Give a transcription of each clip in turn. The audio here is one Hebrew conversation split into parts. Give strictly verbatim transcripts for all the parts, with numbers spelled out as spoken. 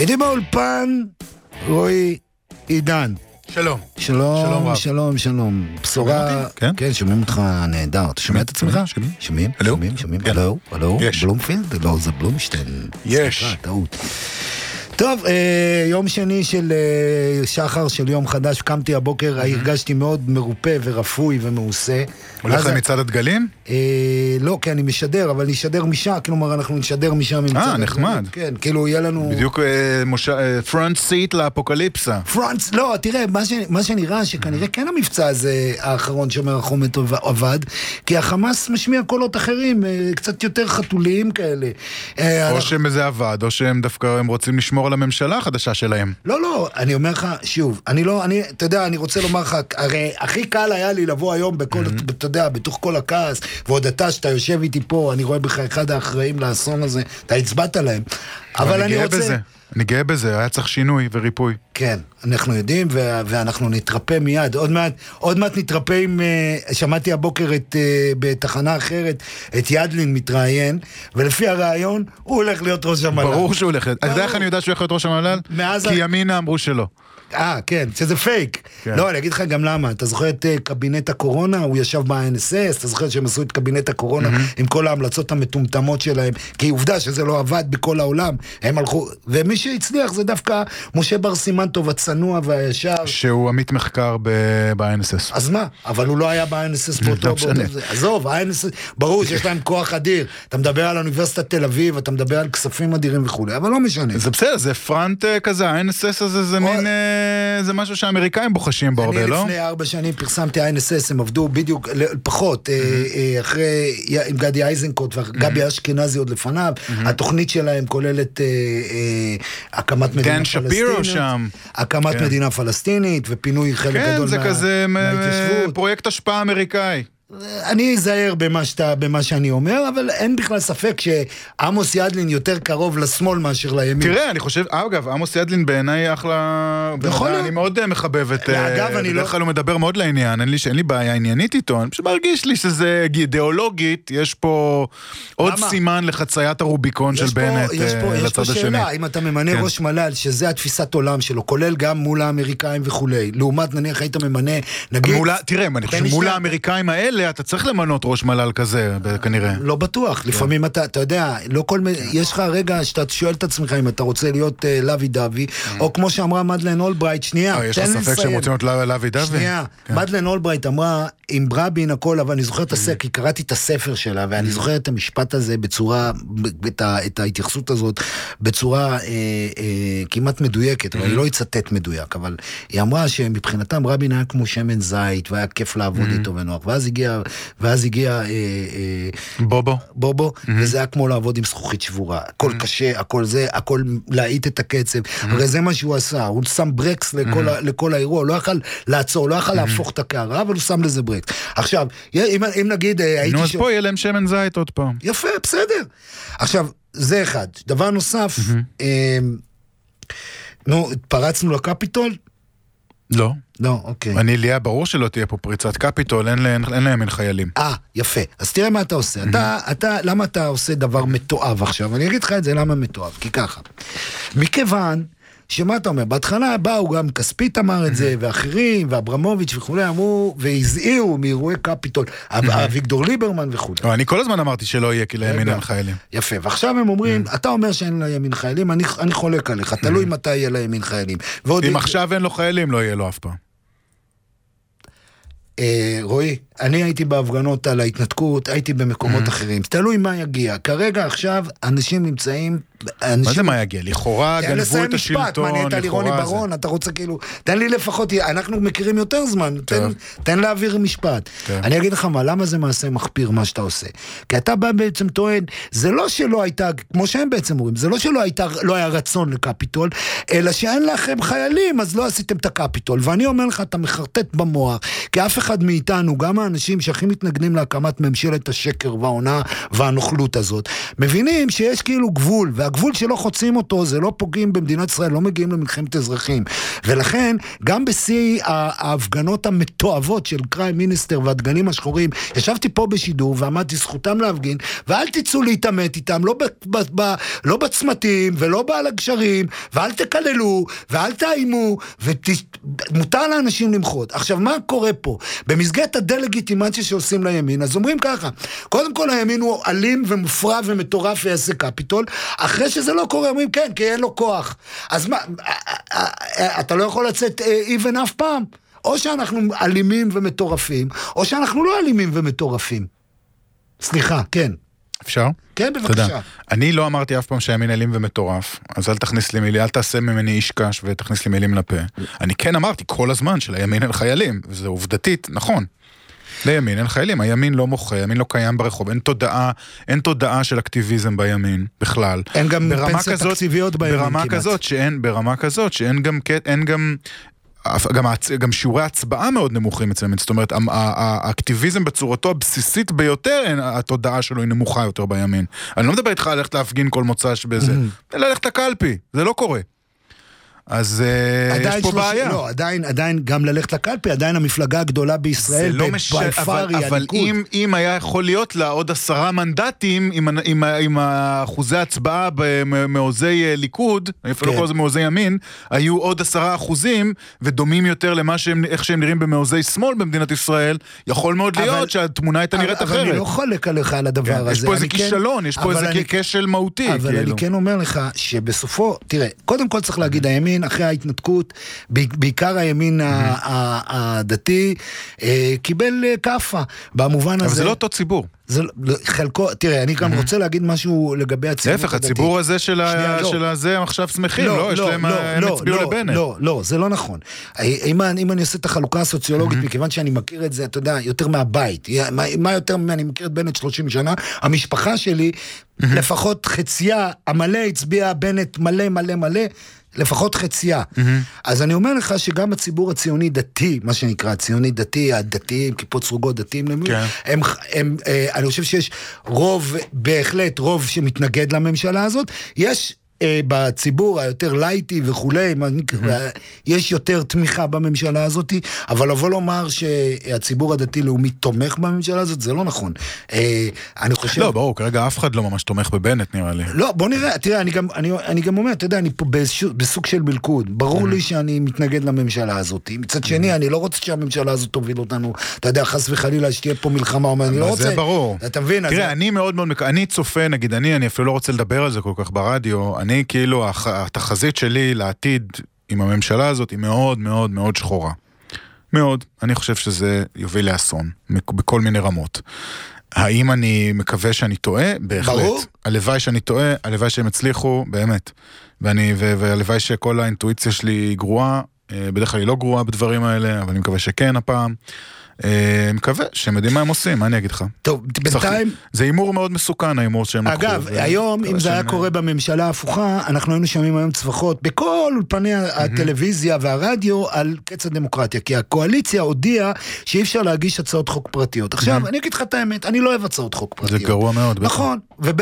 איתי באולפן, רועי עידן. שלום. שלום, שלום, שלום, שלום. בשורה, כן? כן, שומעים אותך נהדר. אתה שומע את עצמך? שומעים. שומעים? הלו? שומעים, שומעים. כן. הלו, הלו. יש. בלומפילד? לא, זה בלומשטיין. יש. סליחה, טעות. טוב, אה, יום שני של אה, שחר של יום חדש, קמתי הבוקר, mm-hmm. הרגשתי מאוד מרופה ורפוי ומעושה. הולך למצעד הדגלים? אה, לא, כי אני משדר, אבל נשדר משם, כלומר אנחנו נשדר משם ממצעד אה, הדגלים. נחמד. כן, כאילו יהיה לנו... בדיוק פרונט סיט לאפוקליפסה. פרונט, לא, תראה, מה, ש, מה שנראה שכנראה כן המבצע הזה האחרון שאומר החומץ עבד, כי החמאס משמיע קולות אחרים, קצת יותר חתוליים כאלה. או שהם זה עבד, או שהם דווקא הם רוצים לשמור על הממשלה החדשה שלהם. לא, לא, אני אומר לך, שוב, אני לא, אני, אתה יודע, אני רוצה לומר לך, הרי הכי קל היה לי לבוא היום בכל, mm-hmm. אתה יודע, בתוך כל הכעס, ועוד אתה שאתה יושב איתי פה, אני רואה בך אחד האחראים לאסון הזה, אתה הצבעת להם. אבל אני, אני רוצה... בזה. אני גאה בזה, היה צריך שינוי וריפוי. כן, אנחנו יודעים, ו- ואנחנו נתרפא מיד. עוד מעט, עוד מעט נתרפא עם... Uh, שמעתי הבוקר את, uh, בתחנה אחרת, את ידלין מתראיין, ולפי הרעיון, הוא הולך להיות ראש המל"ל. ברור שהוא הולך. אתה יודע איך אני יודע שהוא הולך להיות ראש המל"ל? כי ימינה אמרו שלא. אה, כן, שזה פייק. כן. לא, אני אגיד לך גם למה. אתה זוכר את uh, קבינט הקורונה, הוא ישב ב-אן אס אס, אתה זוכר שהם עשו את קבינט הקורונה mm-hmm. עם כל ההמלצות המטומטמות שלהם, כי עובדה שזה לא עבד בכל העולם. הם הלכו, ומי שהצליח זה דווקא משה בר סימן טוב, הצנוע והישר. שהוא עמית מחקר ב-אן אס אס. אז מה? אבל הוא לא היה ב-אן אס אס באותו... עזוב, ה-אן אס אס, ברור שיש להם כוח אדיר. אתה מדבר על אוניברסיטת תל אביב, אתה מדבר על כספים אדירים וכו', אבל לא משנה. זה בסדר, זה פרנט כזה, ה-אן אס אס הזה זה מין... זה משהו שהאמריקאים בוחשים בו הרבה, לא? אני לפני ארבע שנים פרסמתי ה-אן אס אס, הם עבדו בדיוק, פחות, אחרי, עם גדי איזנקוט וגבי אשכנזי עוד לפניו, התוכנית שלהם כוללת הקמת מדינה פלסטינית. דן שפירו שם. הקמת מדינה פלסטינית, ופינוי חלק גדול מההתיישבות. כן, זה כזה פרויקט השפעה אמריקאי. אני אזהר במה, שאתה, במה שאני אומר, אבל אין בכלל ספק שעמוס ידלין יותר קרוב לשמאל מאשר לימין. תראה, אני חושב, אגב, עמוס ידלין בעיניי אחלה... נכון. אני מאוד מחבב את... אגב, אני לא... בדרך כלל הוא מדבר מאוד לעניין, אין לי, אין לי בעיה עניינית איתו, אני פשוט מרגיש לי שזה אידיאולוגית, יש פה עוד סימן לחציית הרוביקון של בנט לצד השני. יש פה שאלה, אם אתה ממנה ראש מל"ל, שזה התפיסת עולם שלו, כולל גם מול האמריקאים וכולי, לעומת נניח היית ממנה, נגיד... תראה, אני חושב מול האמריקאים האלה אתה צריך למנות ראש מל"ל כזה, כנראה. לא בטוח, לפעמים אתה, אתה יודע, לא כל, יש לך רגע שאתה שואל את עצמך אם אתה רוצה להיות לוי דווי, או כמו שאמרה מדלן אולברייט, שנייה, יש לך ספק שהם רוצים להיות לוי דווי? שנייה, מדלן אולברייט אמרה, עם רבין הכל, אבל אני זוכר את הספר, כי קראתי את הספר שלה, ואני זוכר את המשפט הזה בצורה, את ההתייחסות הזאת, בצורה כמעט מדויקת, אבל אני לא אצטט מדויק, אבל היא אמרה שמבחינתם רבין היה כמו שמן זית, והיה כיף לעבוד איתו ונוח, ואז הגיע ואז הגיע בובו, בובו, וזה היה כמו לעבוד עם זכוכית שבורה, הכל קשה, הכל זה, הכל להעיט את הקצב, הרי זה מה שהוא עשה, הוא שם ברקס לכל האירוע, הוא לא יכל לעצור, לא יכל להפוך את הקערה, אבל הוא שם לזה ברקס. עכשיו, אם נגיד... נו, אז פה יהיה להם שמן זית עוד פעם. יפה, בסדר. עכשיו, זה אחד. דבר נוסף, נו, פרצנו לקפיטול? לא. לא, אוקיי. אני לי היה ברור שלא תהיה פה פריצת קפיטול, אין להם, אין להם אין חיילים. אה, יפה. אז תראה מה אתה עושה. אתה, אתה, למה אתה עושה דבר מתואב עכשיו? אני אגיד לך את זה, למה מתואב? כי ככה. מכיוון שמה אתה אומר? בהתחלה באו גם כספית אמר את זה, ואחרים, ואברמוביץ' וכולי, אמרו, והזהירו מאירועי קפיטול, אביגדור ליברמן וכולי. אני כל הזמן אמרתי שלא יהיה, כי לימין אין חיילים. יפה, ועכשיו הם אומרים, אתה אומר שאין לימין חיילים, אני חולק עליך, תלוי מתי יהיה לימין חיילים. אם עכשיו אין לו חיילים, לא יהיה לו אף פעם. רועי, אני הייתי בהפגנות על ההתנתקות, הייתי במקומות אחרים. תלוי מה יגיע. כרגע עכשיו אנשים נמצאים... מה זה מה יגיע? לכאורה גנבו את השלטון, לכאורה זה. רוני ברון, אתה רוצה כאילו... תן לי לפחות, אנחנו מכירים יותר זמן, תן להעביר משפט. אני אגיד לך מה, למה זה מעשה מחפיר מה שאתה עושה? כי אתה בא בעצם טוען, זה לא שלא הייתה, כמו שהם בעצם אומרים, זה לא שלא הייתה, לא היה רצון לקפיטול, אלא שאין לכם חיילים, אז לא עשיתם את הקפיטול. ואני אומר לך, אתה מחרטט במוח, כי אף אחד מאיתנו, גם האנשים שהכי מתנגנים להקמת ממשלת השקר והעונה והנוכלות הזאת, מבינים שיש כאילו גבול, והגבול שלא חוצים אותו, זה לא פוגעים במדינת ישראל, לא מגיעים למלחמת אזרחים. ולכן, גם בשיא ההפגנות המתועבות של קריים מיניסטר והדגלים השחורים, ישבתי פה בשידור ועמדתי זכותם להפגין, ואל תצאו להתאמת איתם, לא, ב, ב, ב, לא בצמתים ולא בעל הגשרים, ואל תקללו ואל תאימו, ומותר לאנשים למחות. עכשיו, מה קורה פה? במסגרת הדלגיטימציה שעושים לימין, אז אומרים ככה, קודם כל הימין הוא אלים ומופרע ומטורף ויעשה קפיטול, אחרי שזה לא קורה, אומרים כן, כי אין לו כוח. אז מה, אתה לא יכול לצאת even אף פעם. או שאנחנו אלימים ומטורפים, או שאנחנו לא אלימים ומטורפים. סליחה, כן. אפשר? כן, בבקשה. תודה. אני לא אמרתי אף פעם שהימין אלים ומטורף, אז אל תכניס לי מילים, אל תעשה ממני איש קש ותכניס לי מילים לפה. אני כן אמרתי כל הזמן שלימין אין חיילים, וזה עובדתית, נכון. לימין אין חיילים, הימין לא מוחה, הימין לא קיים ברחוב, אין תודעה, אין תודעה של אקטיביזם בימין בכלל. אין גם פנסיה תקציביות בימין ברמה כמעט. כזאת שאין, ברמה כזאת שאין גם, אין גם, גם, גם שיעורי הצבעה מאוד נמוכים אצלם, זאת אומרת, האקטיביזם בצורתו הבסיסית ביותר, התודעה שלו היא נמוכה יותר בימין. אני לא מדבר איתך ללכת להפגין כל מוצ"ש בזה, אלא ללכת לקלפי, זה לא קורה. אז יש פה בעיה. לא, עדיין, עדיין גם ללכת לקלפי, עדיין המפלגה הגדולה בישראל, לא מש... אבל, אבל אם, אם היה יכול להיות לה עוד עשרה מנדטים, עם, עם, עם אחוזי הצבעה במעוזי ליכוד, אפילו כל זה מעוזי ימין, היו עוד עשרה אחוזים, ודומים יותר למה שהם, איך שהם נראים במעוזי שמאל במדינת ישראל, יכול מאוד להיות אבל, שהתמונה הייתה נראית אחרת. אבל אני לא חולק עליך על הדבר כן, הזה. יש פה איזה כישלון, כן, יש פה איזה אני, כשל מהותי. אבל כאילו. אני כן אומר לך, שבסופו, תראה, קודם כל צריך להגיד, הימין אחרי ההתנתקות, בעיקר הימין הדתי, קיבל קפה, במובן הזה. אבל זה לא אותו ציבור. חלקו, תראה, אני גם רוצה להגיד משהו לגבי הציבור הדתי. להפך, הציבור הזה של הזה הם עכשיו שמחים, לא? יש להם, הם הצביעו לבנט. לא, לא, זה לא נכון. אם אני עושה את החלוקה הסוציולוגית, מכיוון שאני מכיר את זה, אתה יודע, יותר מהבית, מה יותר אני מכיר את בנט שלושים שנה, המשפחה שלי, לפחות חצייה, המלא הצביע בנט מלא מלא מלא, לפחות חצייה. Mm-hmm. אז אני אומר לך שגם הציבור הציוני דתי, מה שנקרא, הציוני דתי, הדתיים, כיפות סרוגות דתיים, כן. הם, הם, אה, אני חושב שיש רוב, בהחלט רוב שמתנגד לממשלה הזאת, יש בציבור היותר לייטי וכולי, יש יותר תמיכה בממשלה הזאת, אבל לבוא לומר שהציבור הדתי-לאומי תומך בממשלה הזאת, זה לא נכון. אני חושב... לא, ברור, כרגע אף אחד לא ממש תומך בבנט, נראה לי. לא, בוא נראה, תראה, אני גם אומר, אתה יודע, אני פה בסוג של מלכוד, ברור לי שאני מתנגד לממשלה הזאת. מצד שני, אני לא רוצה שהממשלה הזאת תוביל אותנו, אתה יודע, חס וחלילה, שתהיה פה מלחמה, אני לא רוצה... זה ברור. אתה מבין? תראה, אני מאוד מאוד, אני צופה, נגיד, אני, אני אפילו לא רוצה לדבר על זה כל כך ברדיו, אני כאילו, התחזית שלי לעתיד עם הממשלה הזאת היא מאוד מאוד מאוד שחורה. מאוד. אני חושב שזה יוביל לאסון, בכל מיני רמות. האם אני מקווה שאני טועה? בהחלט. ברור. הלוואי שאני טועה, הלוואי שהם הצליחו, באמת. ואני, והלוואי שכל האינטואיציה שלי היא גרועה, בדרך כלל היא לא גרועה בדברים האלה, אבל אני מקווה שכן הפעם. אני מקווה שהם יודעים מה הם עושים, מה אני אגיד לך? טוב, בינתיים... זה אימור מאוד מסוכן, האימור שהם לקחו. אגב, היום, אם זה היה קורה בממשלה ההפוכה, אנחנו היינו שומעים היום צווחות בכל אולפני הטלוויזיה והרדיו על קץ הדמוקרטיה, כי הקואליציה הודיעה שאי אפשר להגיש הצעות חוק פרטיות. עכשיו, אני אגיד לך את האמת, אני לא אוהב הצעות חוק פרטיות. זה גרוע מאוד. נכון.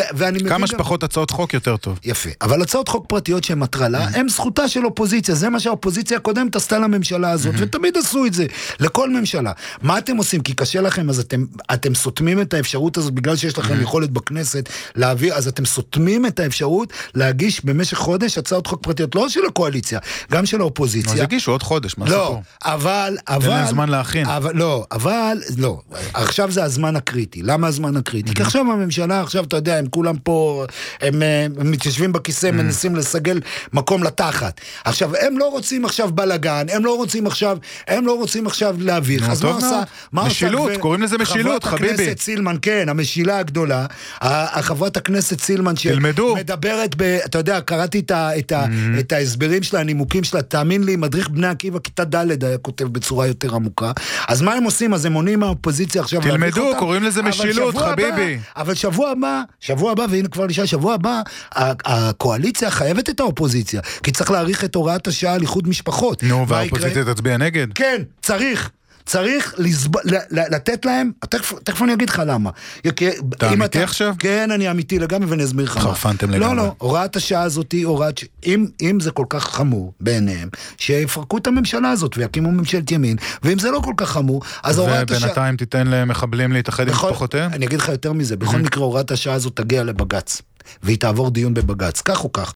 כמה שפחות הצעות חוק יותר טוב. יפה. אבל הצעות חוק פרטיות שהן מטרלה, הן זכותה של אופוזיציה. זה מה שהאופוזיציה הקודמת עשתה לממשלה הזאת, ותמיד עשו את זה, לכל ממשלה. מה אתם עושים? כי קשה לכם, אז אתם, אתם סותמים את האפשרות הזאת, בגלל שיש לכם יכולת בכנסת להעביר, אז אתם סותמים את האפשרות להגיש במשך חודש הצעות חוק פרטיות, לא של הקואליציה, גם של האופוזיציה. אז הגישו עוד חודש, מה הסיפור? לא, אבל, אבל... אין להם זמן להכין. אבל, לא, אבל, לא. עכשיו זה הזמן הקריטי. למה הזמן הקריטי? כי עכשיו הממשלה, עכשיו אתה יודע, הם כולם פה, הם, הם מתיישבים בכיסא, מנסים לסגל מקום לתחת. עכשיו, הם לא רוצים עכשיו בלגן, הם לא רוצים עכשיו, הם לא רוצים עכשיו להעביר. אז מה עושה? משילות, קוראים לזה משילות, חביבי. חברת הכנסת סילמן, כן, המשילה הגדולה, החברת הכנסת סילמן שמדברת, אתה יודע, קראתי את ההסברים שלה, הנימוקים שלה, תאמין לי, מדריך בני עקיבא, כיתה ד' היה כותב בצורה יותר עמוקה. אז מה הם עושים? אז הם עונים מהאופוזיציה עכשיו. תלמדו, קוראים לזה משילות, חביבי. אבל שבוע הבא, שבוע הבא, והנה כבר נשאר, שבוע הבא, הקואליציה חייבת את האופוזיציה, כי צריך להאריך את הוראת השעה על איחוד משפחות. נו, והאופוזיציה תצביע נגד? כן, צריך. צריך לתת להם, תכף אני אגיד לך למה. אתה אמיתי עכשיו? כן, אני אמיתי לגמרי, ואני אסביר לך מה. חרפנתם לגמרי. לא, לא, הוראת השעה הזאת היא הוראת, אם זה כל כך חמור בעיניהם, שיפרקו את הממשלה הזאת ויקימו ממשלת ימין, ואם זה לא כל כך חמור, אז הוראת השעה... ובינתיים תיתן למחבלים להתאחד עם משפחותיהם? אני אגיד לך יותר מזה, בכל מקרה הוראת השעה הזאת תגיע לבגץ. והיא תעבור דיון בבגץ, כך או כך.